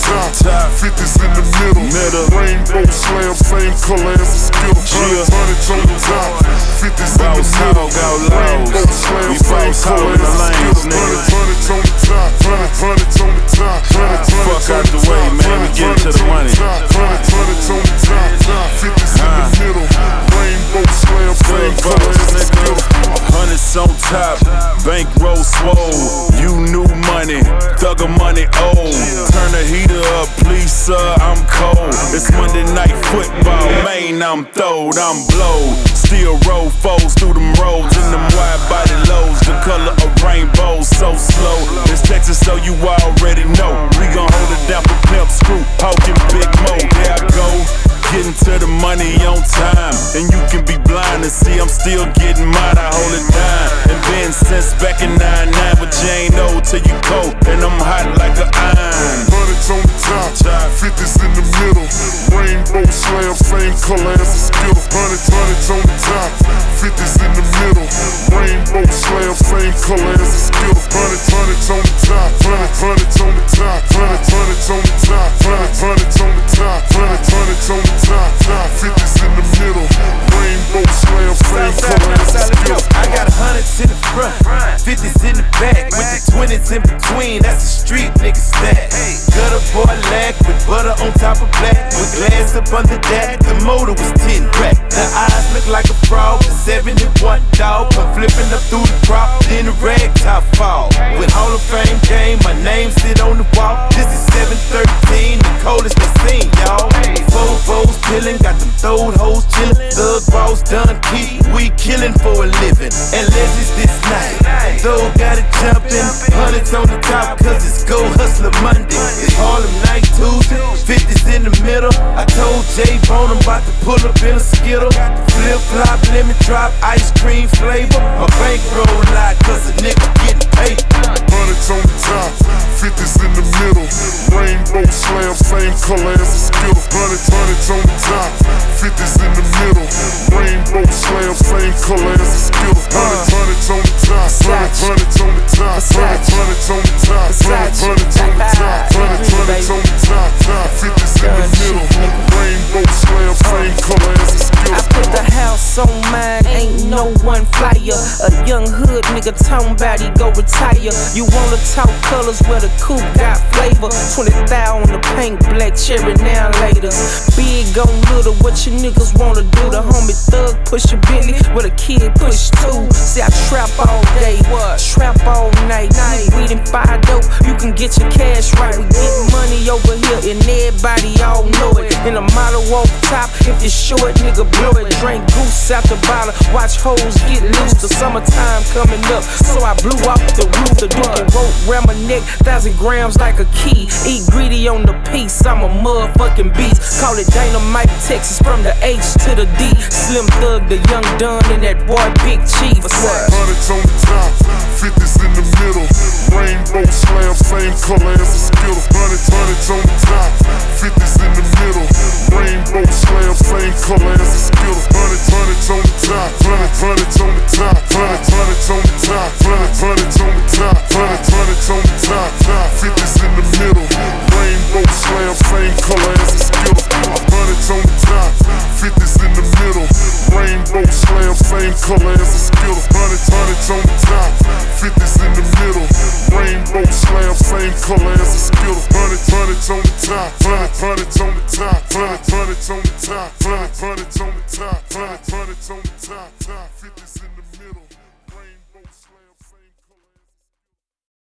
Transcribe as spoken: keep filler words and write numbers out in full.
top, fifties in the middle. Rainbow slam, same color as the Skittle. Hundreds on the top, fifties in the middle. Rainbow slam, same color as the Skittle. Hundreds on the top, hundreds on the top. Fuck out the way, man, we getting to the money. Hundreds on the top, fifties in the middle. Rainbow slam, same color as the Skittle. Hundreds on top, bankroll swole. You new money, thugger money old. Turn the heater up, please sir, I'm cold. It's Monday night football, man, I'm throwed, I'm blowed. Still roll foes through them roads in them wide body loads. The color of rainbows, so slow. It's Texas, so you already know. We gon' hold it down for Pimp Screw, Hawkin' Big Mo. There I go, getting to the money on time. And you can be blind and see I'm still getting mine, I hold it down. And been since back in nine nine, but you ain't old till you cold. And I'm hot like a iron. Hundreds on the top, fifties in the middle. Rainbow slam, same color as the Skittle. Hundreds, hundreds on the top, fifties in the middle. Rainbow slam, same color as the Skittle. Hundreds, hundreds on the top, hundreds on the top, hundreds on the top, hundreds on the top, hundreds on the top, fifties in the middle. Rainbow slam, same color as the Skittle. I got hundreds in the front, fifties in the back, with the twenties in between. That's a street nigga stack. Gutter boy lag with butter on top of black, with glass up under that. The motor was tin crack. The eyes look like a frog. The seventy-one dog come flipping up through the crop, then the rag top fall. With Hall of Fame game, my name sit on the wall. This is seven thirteen, the coldest they seen, y'all. Four foes pillin', got them throwed hoes chillin'. Thug boss done keep, we killin' for a living. And legends this night, though got it jumpin'. Hundreds on the top, cause it's Go Hustler Monday. It's Harlem Night Tuesday, fifties in the middle. I told J Bone I'm about to pull up in a Skittle. Flip flop, lemon drop, ice cream flavor. My bankroll lot, cause a nigga getting paid. Hundreds on the top, fifties in the middle. Rainbow slam, same color as the Skittle. Hundreds, hundreds on the top, fifties in the middle. Rainbow slam, same color as the Skittle. Hundreds, hundreds on the top, hundreds on the top, hundreds on the top, hundreds on the top, hundreds on the top, fifties in the middle. Rainbow slam, same color as the Skittle. I put the house on mine, ain't no one flyer. A young hood nigga talking about he go retire. You wanna talk colors where the coupe got flavor. twenty thousand on the paint, black cherry now later. Big on little, what you niggas wanna do? The homie thug push a Billy with a kid push two. See I trap all day, trap all night. Weed and fire dope, you can get your cash right. We get money over here and everybody all know it. In a model walk top, if you short, nigga blow it. Drink goose out the bottle, watch hoes get loose. The summertime coming up, so I blew off the roof. The Duke and rope round my neck, thousand grams like a key. Eat greedy on the piece, I'm a motherfucking beast. Call it Dynamite, Texas, from the H to the D. Slim Thug, the young Don, and that boy Big Chief. Hundreds on the top, fifties in the middle. Rainbow slam, same color as the Skittle. Hundreds, hundreds on the top, fifties in the middle. Rainbow slam, same color as the Skittle. Hundreds, hundreds on the top, hundreds on the top, hundreds on the top, hundreds on the top, hundreds on the top, fifties in the middle. Rainbow slam, same color as the Skittle. Hundreds on the top, fifties in the middle. Rainbow slam, same color as the Skittle. Hundreds, hundreds on the top, fifties in the middle. Rainbow slam, same color as the Skittle. Hundreds, hundreds on the top, hundreds on the top, hundreds on the top, hundreds on the top, hundreds on the top, fifties in the middle.